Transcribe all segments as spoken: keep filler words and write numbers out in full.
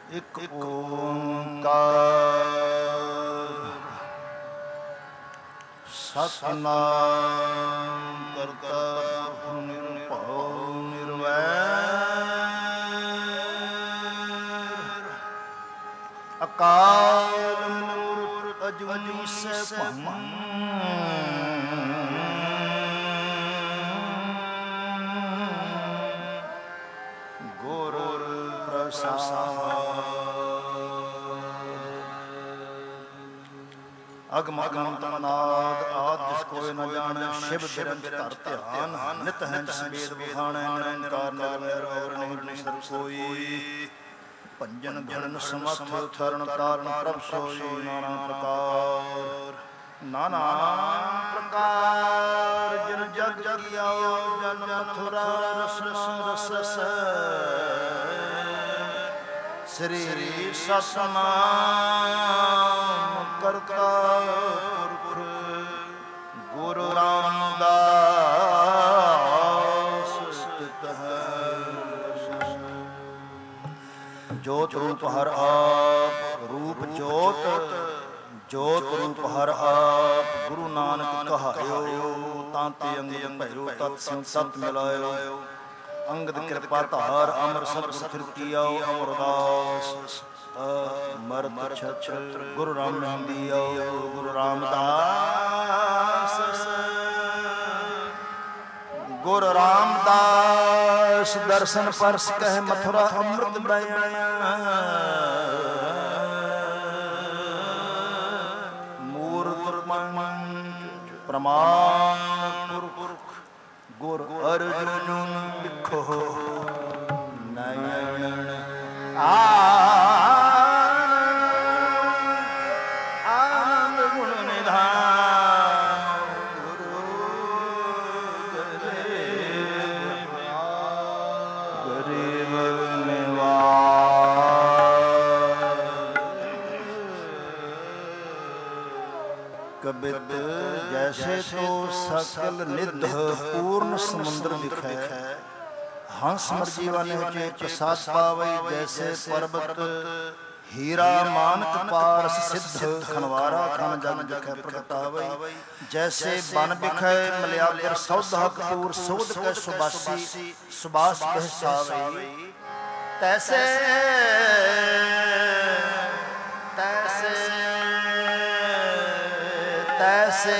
ਇੱਕ ਓੰਕਾਰ ਸਤਿਨਾਮ ਕਰਤਾ ਪੁਰਖ ਨਿਰਭਉ ਨਿਰਵੈਰ ਅਕਾਲ ਮੂਰਤ ਅਜੂਨੀ ਸੈਭੰ ਗੁਰ ਪ੍ਰਸਾਦਿ ਅਗਮ ਅਗਮ ਤਨਾਦ ਆਦਿ ਜਿਸ ਕੋਇ ਨ ਜਾਣੈ ਸ਼ਿਵ ਬਿਰੰਜ ਧਰ ਧਿਆਨ ਨਿਤ ਹੈਂ ਜਿਸ ਵੇਦ ਵਖਾਣੈ ਨਿਰੰਕਾਰ ਨਿਰਵੈਰ ਔਰ ਨਹੀਂ ਸਰ ਕੋਈ ਭੰਜਨ ਭਰਨ ਸਮਰਥ ਥਰਨ ਤਾਰਨ ਪ੍ਰਭ ਸੋਈ ਨਾਨਾ ਪ੍ਰਕਾਰ ਨਾਨਾ ਪ੍ਰਕਾਰ ਜਨ ਜਗ ਜਗਿਆਓ ਜਨ ਮਥੁਰਾ ਰਸਨਾ ਰਸਸ ਸ੍ਰੀ ਸਤਿਨਾਮ ਕਰਤਾ ਪੁਰਖ ਗੁਰੂ ਰਾਮਦਾਸ ਸਚਿਤ ਹੈ ਜੋਤ ਰੂਪ ਹਰ ਆਪ ਰੂਪ ਜੋਤ ਜੋਤ ਰੂਪ ਹਰ ਆਪ ਗੁਰੂ ਨਾਨਕ ਕਹਾਇਓ ਤਾਂ ਤੇ ਅੰਗਦ ਭੈਰੋ ਤਤ ਸਿਉ ਸਤ ਮਿਲਾਇਓ ਅੰਗਦ ਕਿਰਪਾ ਧਾਰ ਅਮਰ ਸਤਿ ਗੁਰ ਕੀਓ ਅਮਰਦਾਸ ਮਰਦ ਛਤਰ ਗੁਰੂ ਰਾਮ ਨੰਦੀਓ ਗੁਰੂ ਰਾਮਦਾਸ ਗੁਰੂ ਰਾਮਦਾਸ ਦਰਸ਼ਨ ਪਰਸ ਕਹਿ ਮਥੁਰਾ ਅੰਮ੍ਰਿਤ ਬਯਾਇਆ ਮੂਰਤ ਪੰਚ ਪ੍ਰਮਾਣ ਪੁਰਖ ਗੁਰ ਅਰਜੁਨ ਵਿਖੋ ਨਯਨ ਆਨੰਦ ਗੁਣ ਨਿਧਾਨ ਗੁਰੂ ਗਰੀਬ ਗਰੀਬ ਨਿਵਾਜ ਕਬਿਤ ਜੈਸੇ ਤੋ ਸਕਲ ਨਿਧ ਪੂਰਨ ਸਮੁੰਦਰ ਦਿਖੈ ਹੰਸ ਮਰਜੀਵਾਨੇ ਕੇ ਪ੍ਰਸਾਦ ਪਾਵਈ ਜੈਸੇ ਪਰਬਤ ਹੀਰਾ ਮਾਨਕ ਪਾਰਸ ਸਿੱਧ ਖਨਵਾਰਾ ਖਨ ਜਗ ਜਖੈ ਪ੍ਰਗਟਾਵਈ ਜੈਸੇ ਬਨ ਬਿਖੈ ਮਲਿਆਗਰ ਸੌਧਾ ਕਪੂਰ ਸੋਧ ਕੈ ਸੁਬਾਸੀ ਸੁਬਾਸ ਬਹਿਸਾਵਈ ਤੈਸੇ ਤੈਸੇ ਤੈਸੇ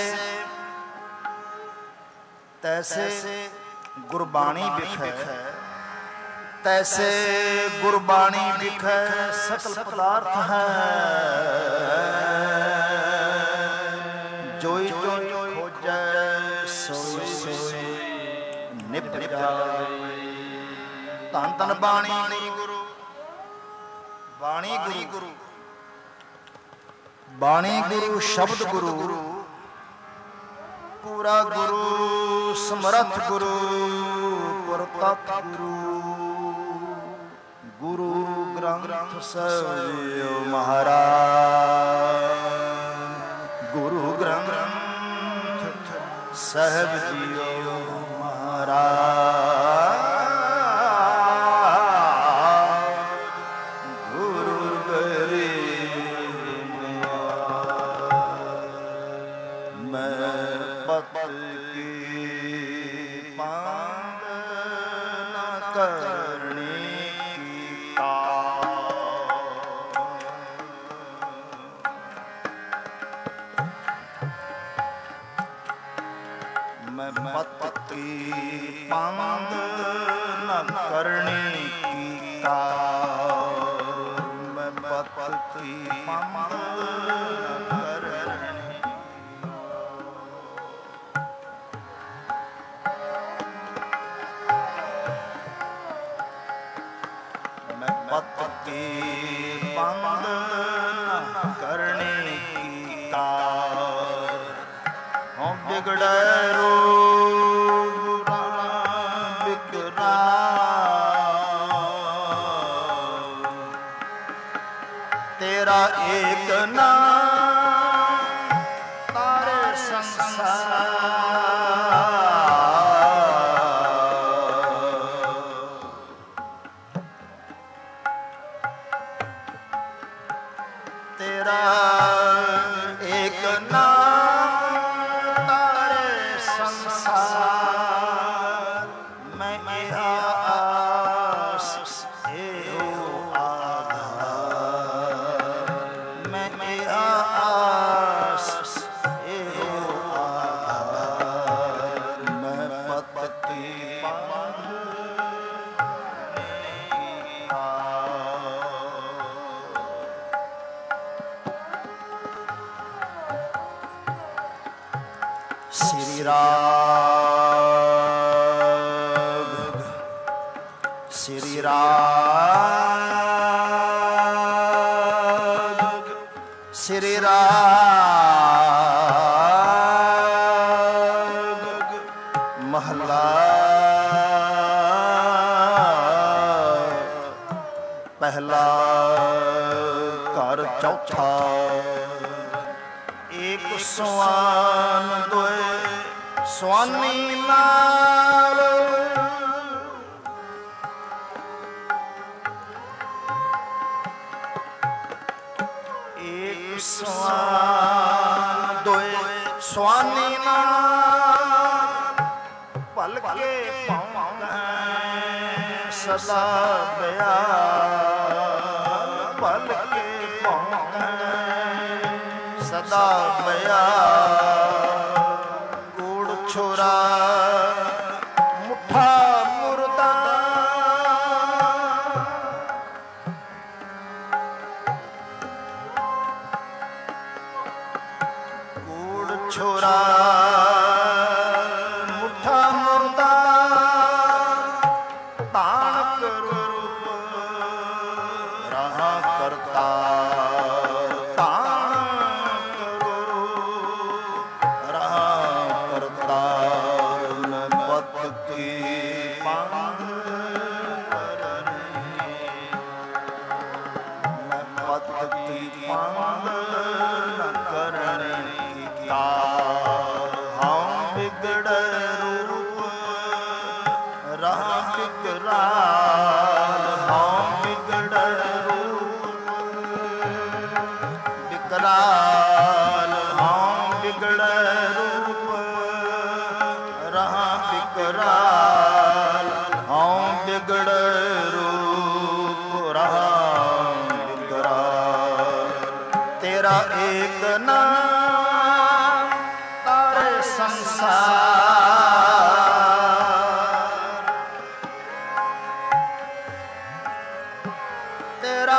ਤੈਸੇ ਗੁਰਬਾਣੀ ਬਿਖੈ ਤੈਸੇ ਗੁਰਬਾਣੀ ਬਿਖੈ ਸਕਲ ਪਦਾਰਥ ਹੈ ਜੋਈ ਜੋਈ ਖੋਜੈ ਸੋਈ ਸੋਈ ਨਿਭ ਜਾਏ ਧੰਨ ਧੰਨ ਬਾਣੀ ਗੁਰੂ ਬਾਣੀ ਗੁਰੂ ਬਾਣੀ ਗੁਰੂ ਸ਼ਬਦ ਗੁਰੂ ਪੂਰਾ ਗੁਰੂ ਸਮਰੱਥ ਗੁਰੂ ਪ੍ਰਤੱਖ ਗੁਰੂ ਗੁਰੂ ਗ੍ਰੰਥ ਸਾਹਿਬ ਜੀਓ ਮਹਾਰਾਜ ਗੁਰੂ ਗ੍ਰੰਥ ਸਾਹਿਬ ਜੀਓ ਮਹਾਰਾਜ ਗੁਰੂ ਗਰੀਬ ਨਿਵਾਜ ਮੈਂ ਪਤ ਕੀ ਪਾਂਦ ਨ ਕਰਨੀ ਪਤ ਕੀ ਪੰਦ ਨ ਕਰਨੀ ਕੀਤਾ ਮੈਂ ਪਤ ਕੀ ਪੰਦ ਨ ਕਰਨੀ ਮੈਂ ਪਤ ਕੀ ਪੰਦ ਨ ਕਰਨੀ ਕੀਤਾ ਹਉ ਬਿਗੜੈ ਰੋਗ ਬਿਗੜਾ ਤੇਰਾ ਏਕ ਨਾਮ ਤਾਰੇ ਸੰਸਾਰ तेरा एक नाम तारे संसार मैं आस एहो आधार मैं आस एहो आधार मैं पति श्री राग श्री राग श्री राग महला पहला घर चौथा एक सवान दोए स्वामी नाल एक सवान दोए स्वामी नाल भलके पाउंदै सदा बयान भलके पाउंदै सदा बयान कूड़ छोरा मुठा मुर्दा कूड़ छोरा मुठा मुर्दा तान करो रहा करता विकराल हाँ बिगड़ रूप रहा विकराल हाँ बिगड़ रूप रहा विकराल तेरा एक नाम तारे संसार तेरा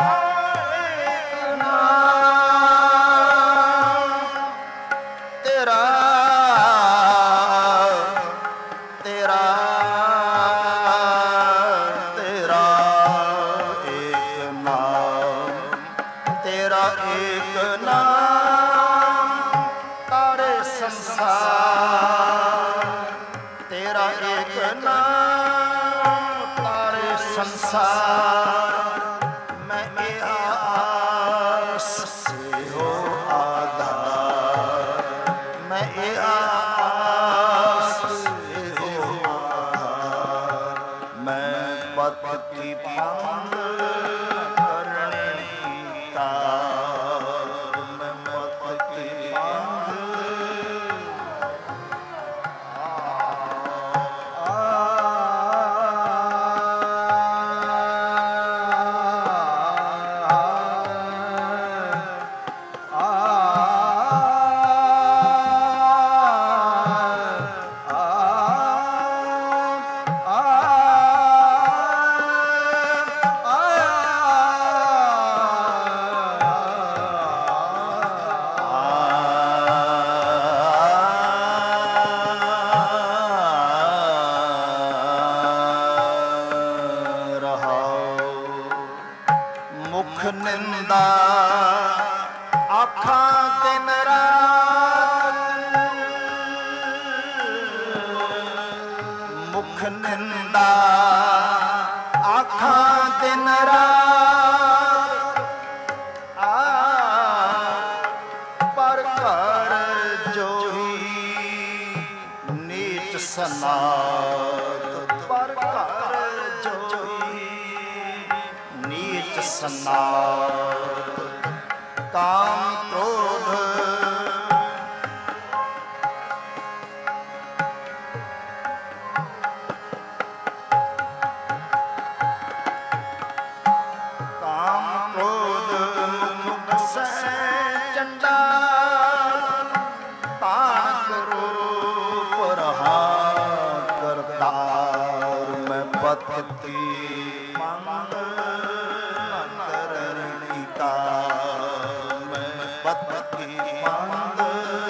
संसार मैं आस से हो आधार मैं आस से हो आधार मैं पति पंग करने का मैं पति पंग निंदा आखा दिन रात मुख निंदा आखा दिन रात आ पर कर जोही नीच सनात पर कर जोही नीच सनात काम क्रोध काम क्रोध मुख से चंडाल तान करो प्रहार करतार मैं पति मंद करणी का मैं पति मंद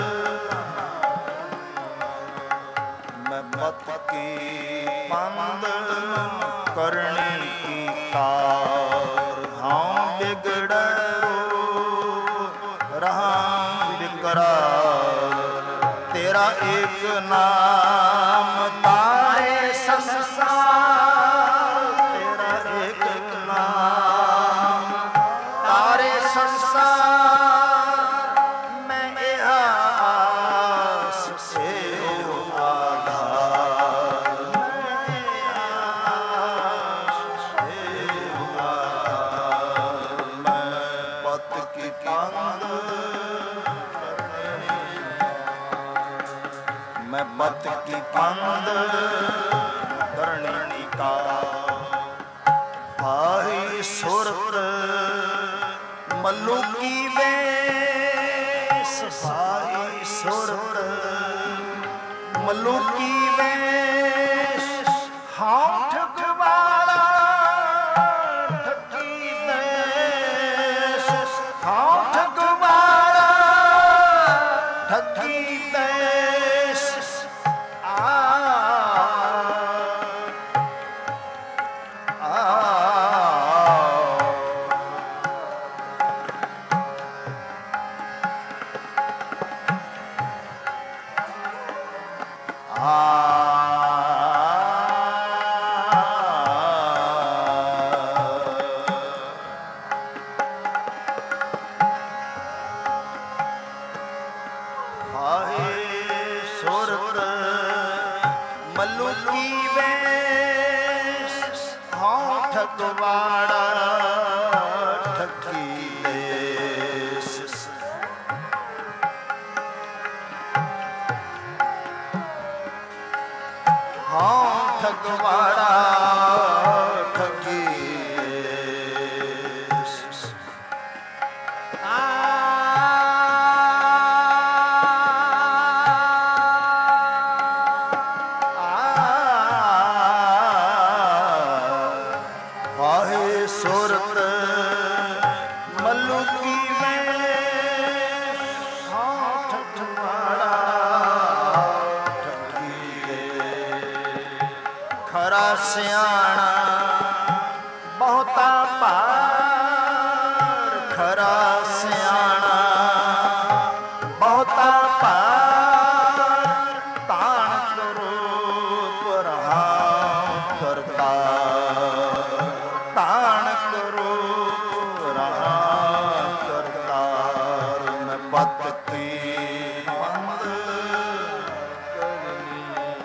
मैं पति मंद करणी की कार हाँ बिगड़ रहा विकराल तेरा एक नाम तारे संसार तेरा एक नाम तारे संसार मैं आस से आधार मैं आस से आधार मैं पत की पंग मैं पत की पंद करणी का भाई सुरत मल्लू की वेश भाई सुरत मल्लू की वेश हाँ ठगवाड़ा ठगी देश हाँ ठगवाड़ा ठगी देश मल्लू की वेश हाँ ठगवाड़ा ठगी देश हाँ ठगवाड़ा ठगी देश सुरत मल्लू की वेश हाँ ठगवाड़ा ठगी खरा सियाणा बहुता पार खरा सियाणा बहुता पार तान करो प्रहार करता तान करो रहा करतार मैं पति मंद करनी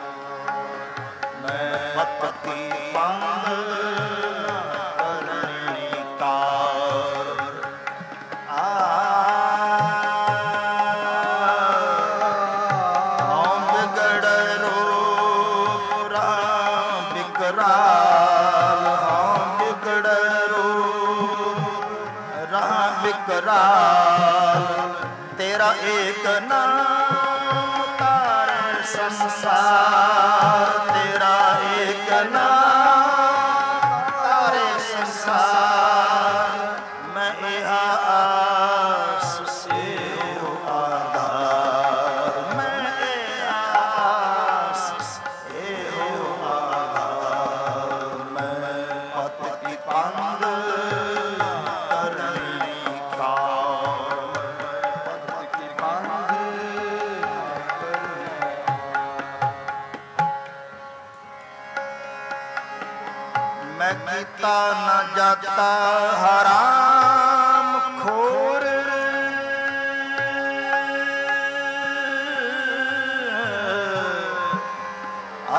मैं पति मंद करनी कार हम बिगड़ रूप राम बिकराल हम बिगड़ विकराल तेरा एक नाम तारे संसार तेरा एक नाम तारे संसार मैं आस से आधार मैं आस से आधार मैं पति पंग मैं गीता न जाता हराम खोर आ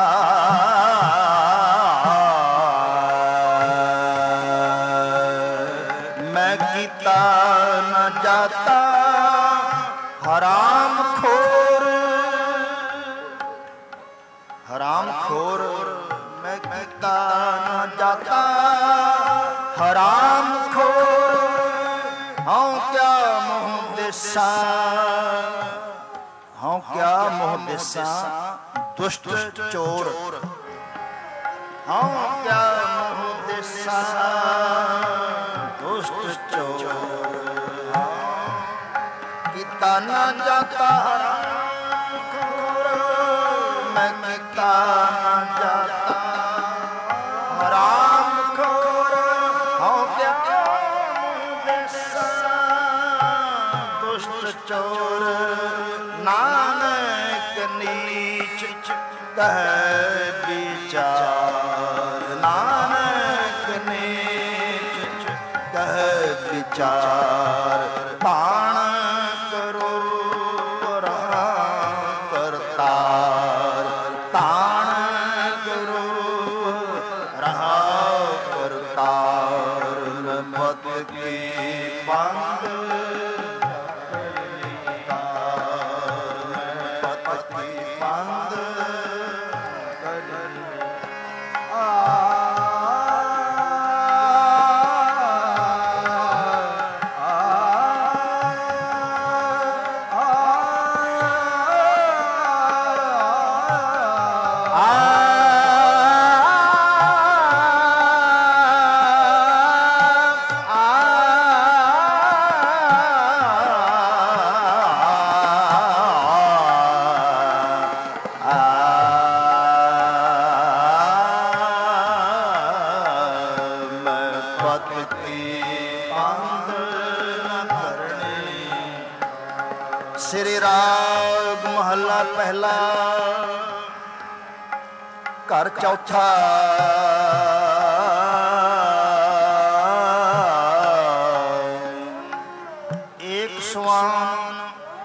मैं मैं कीता न जाता हराम खोर, हराम खोर मैं कीता न जाता हराम खोर। हाँ क्या मोह दिसा, हाँ क्या मोह दिसा दुष्ट चोर, हाँ क्या मोह दिसा दुष्ट चोर। कीता न जाता हराम खोर, मैं कीता न जाता हराम खोर। हाँ क्या मोह दिसा दुष्ट चोर। नानक नीच कह विचार, नानक नीच कह विचार। ताण करो करतार, ताण करो रहा करतार। पद की बंद श्री राग महला पहला घर चौथा। एक स्वान,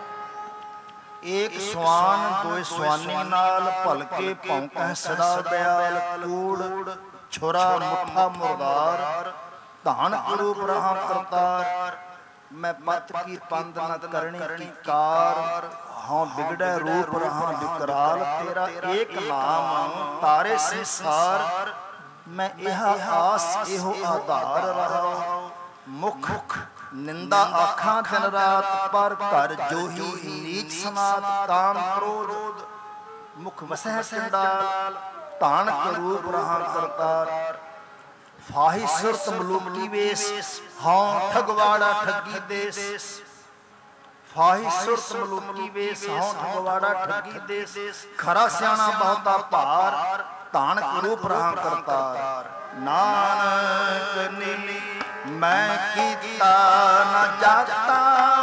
एक स्वान दोए स्वानी नाल भलके भौंकै सदा दयाल। कूड़ छुरा मुठा मुरदार धान रूप रहा करतार। मैं पत की पंद न करनी की कार, हाँ बिगड़े रूप रहा विकराल। तेरा एक नाम तारे संसार, मैं यह आस एहो आधार रहा। मुख निंदा आखा दिन रात पर, कर जो ही नीच सनात काम क्रोध। मुख वसह चंडाल तान के रूप रहा करतार। फाही सुरत मलूकी वेश, हाँ ठगवाड़ा ठगी देश। फाही सुरत मलूकी वेश, हाँ ठगवाड़ा ठगी देश। खरा सियाणा बहुता भार, तान के रूप रहा करतार। नानक नीली मैं कीता न जाता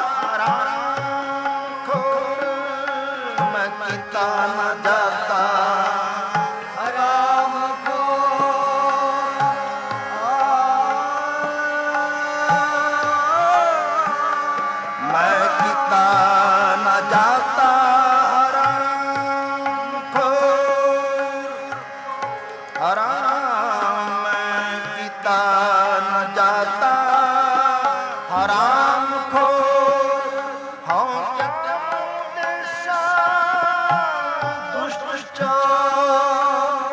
हराम खोर, मैं कीता न जाता हराम खोर। मैं कीता न जाता हराम खोर, हराम मैं कीता न जाता हराम खोर। हाँ क्या दिशा दुष्ट चोर,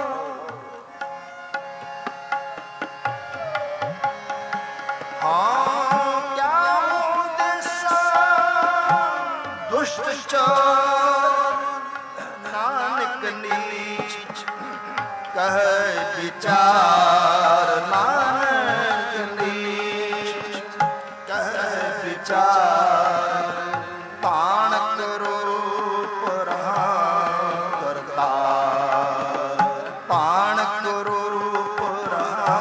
हाँ क्या दिशा दुष्ट चोर। नानक नीच कह विचार, नानक नीच कह विचार। ताण करो रहा करतार, ताण करो रहा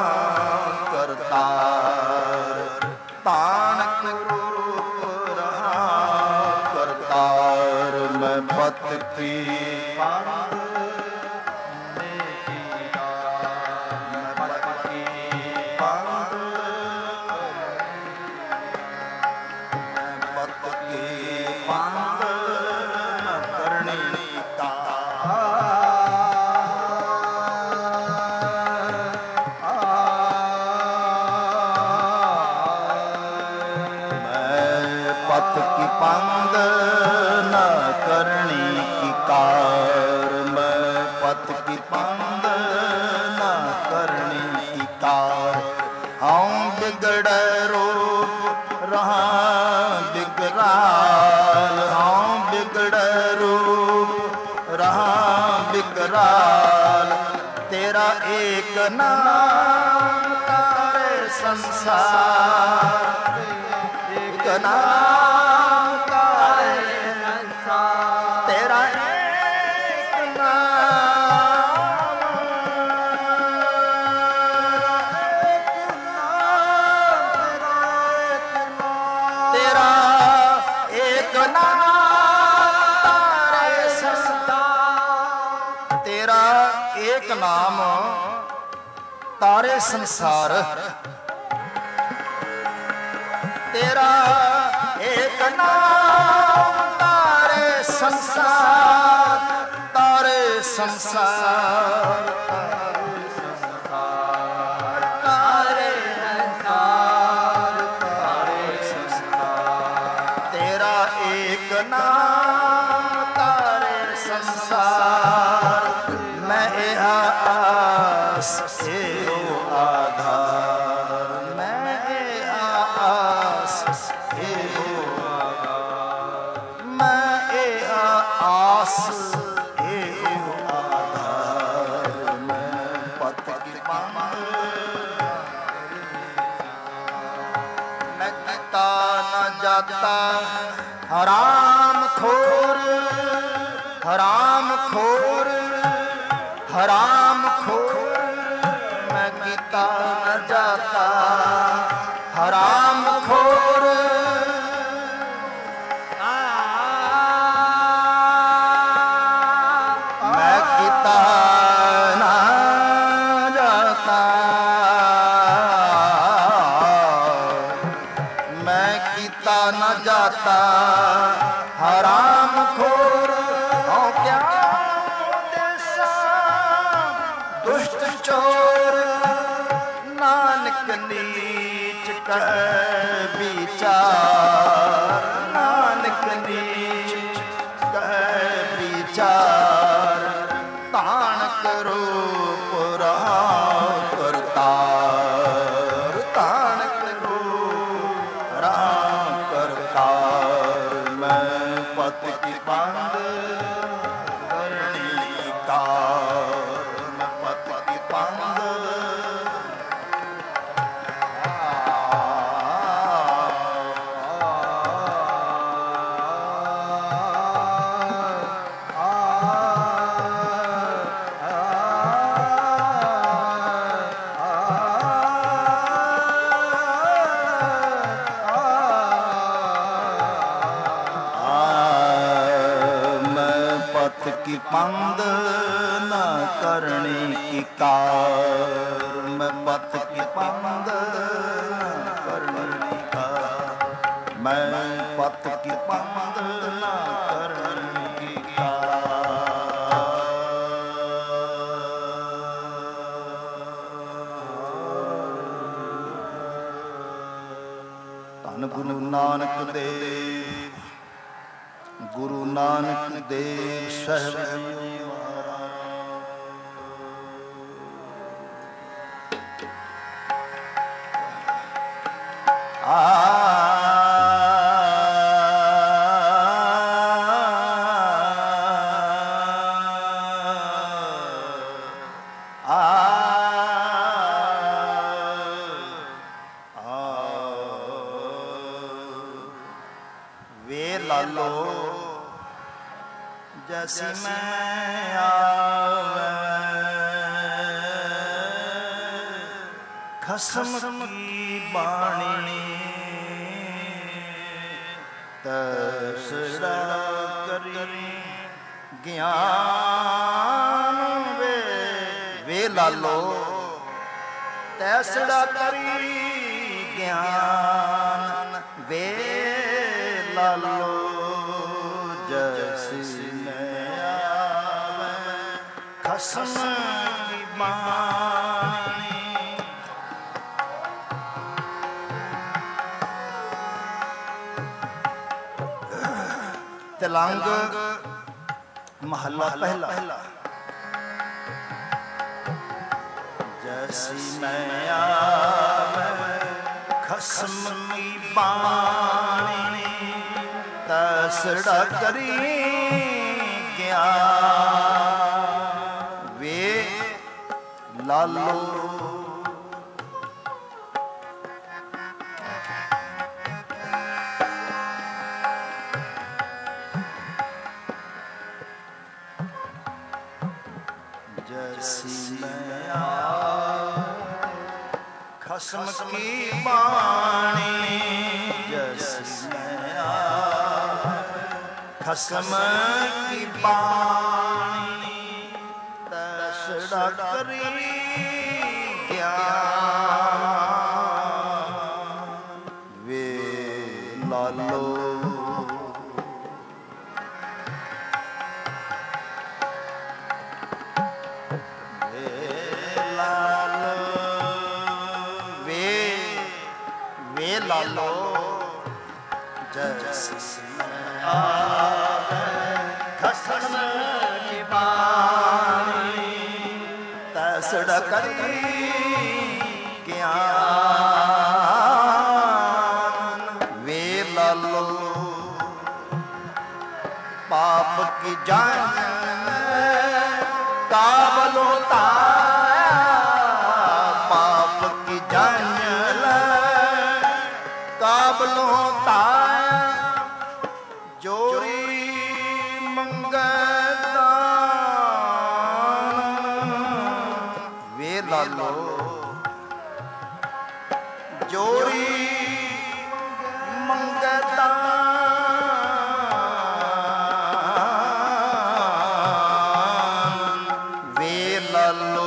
करतार। ताण करो रहा करतार। मैं पत की पंद रूप रहा बिकराल, हाँ बिगड़े रूप रहा बिकराल। तेरा एक नाम तारे संसार, एक नाम तारे संसार, तेरा एक नाम, तेरा एक नाम तारे संसार, तेरा एक नाम तारे संसार, तेरा एक नाम तारे संसार, तारे संसार, तारे संसार, तारे संसार, तारे संसार, तेरा एक नाम तारे संसार। मैं एहा आस एहो आधार, मैं एहा आस एहो आधार, मैं एहा आस एहो आधार। मैं पत की पांग मैं किता न जाता हराम खोर, हराम खोर, हराम खोर, मैं किता न जाता हराम खोर। मैं किता न जाता, मैं किता न जाता हराम खोर। हो क्या दुष्ट चोर, नानक नीच कह विचार, नानक नीच कह विचार। तान करो पुरा करतार, तान करो राम करतार। मैं पत की बांध करनी कार, मैं पत की बांध की पंद न करनी की कार, मैं पत की पंद न करनी कार, मैं पत की पंद न करनी की कार। धन गुरु नानक देव, गुरु नानक देव साहब आ वे लालो जैसी मैं आवे, खसम की बाणी तसड़ा करी ज्ञान वे, वे लालो तैसड़ा करी ज्ञान वे लालो जैसी मैं आवे, खसम की बाणी। तिलंग महला पहला। जैसी मैं आवे खसम की बाणी तसड़ा करी गया वे लालो जैसी मैं खसम की बाणी जैसी मैं खसम की बाणी तसड़ा करी गया वे लालो लालो जैसी खसम की बाणी तसड़ा करी गया वे लालो पाप की जान काबलो ता पाप की जान काबलो ताया जोरी मंगता वे लालो जोरी मंगता वे लालो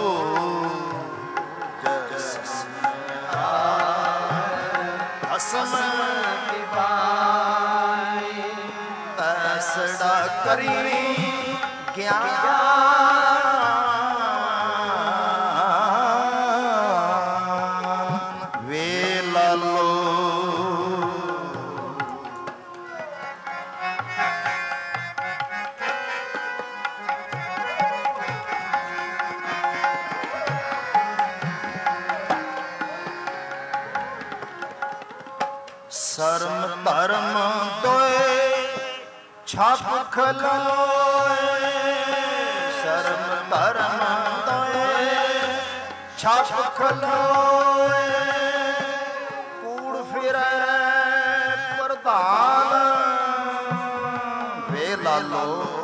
खसम की बाणी तसड़ा करी गया वे लालो शर्म धर्म दोए छाप खलोए शर्म धर्म दोए छाप खलोए कूड़ फिरे प्रधान वे लालो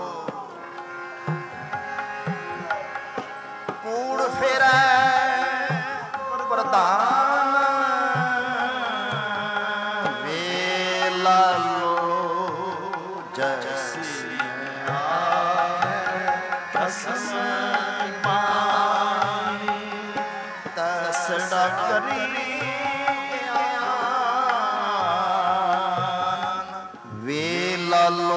कूड़ फिरे प्रधान खसम की बाणी तसड़ा करी गया वे लालो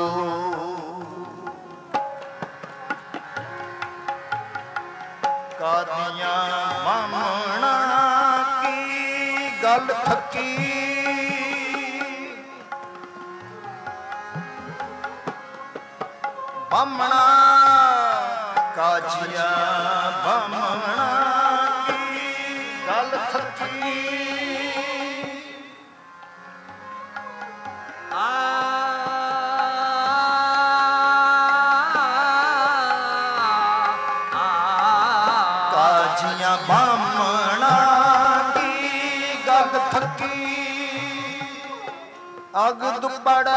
कादियां बामणा की गल थकी बामणा काजिया बामणा की गल थकी आ काजिया बामणा की गल थकी अग दुबड़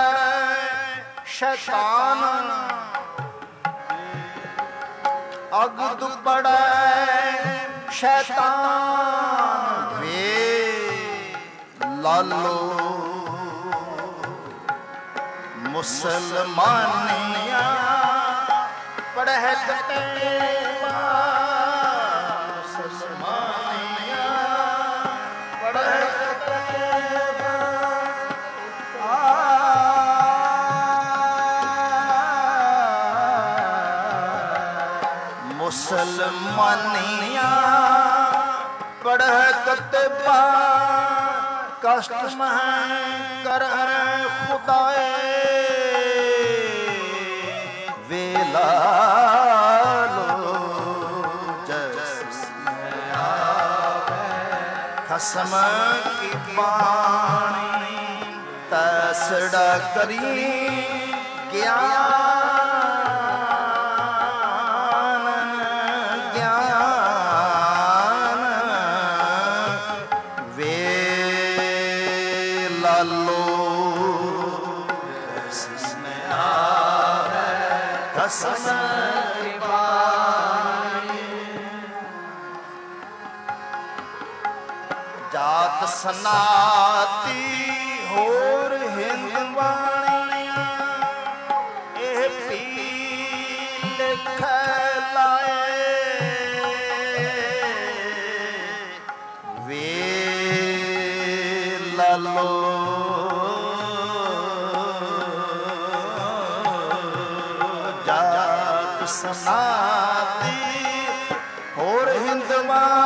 शैतान अग दुबड़ शैतान वे लालो मुसलमानिया पढ़े मुसलमानिया पढ़े मुसलमानिया पढ़त कष्ट में कर खुदाए वेला लो खसम की ਬਾਣੀ ਤੈਸੜਾ ਕਰੀ ਗਿਆਨ ਗਿਆਨ ਵੇ ਲਾਲੋ ਸਿਮੈ ਆਵੈ ਕਸਮ ਜਾਤ ਸਨਾਤੀ ਹੋਰ ਹਿੰਦ ਬਾਣੀਆਂ ਇਹ ਪੀ ਲਿਖੈ ਲਾਏ ਵੇ ਲਾਲੋ ਜਾਤ ਸਨਾਤੀ ਹੋਰ ਹਿੰਦ ਬਾਣੀਆਂ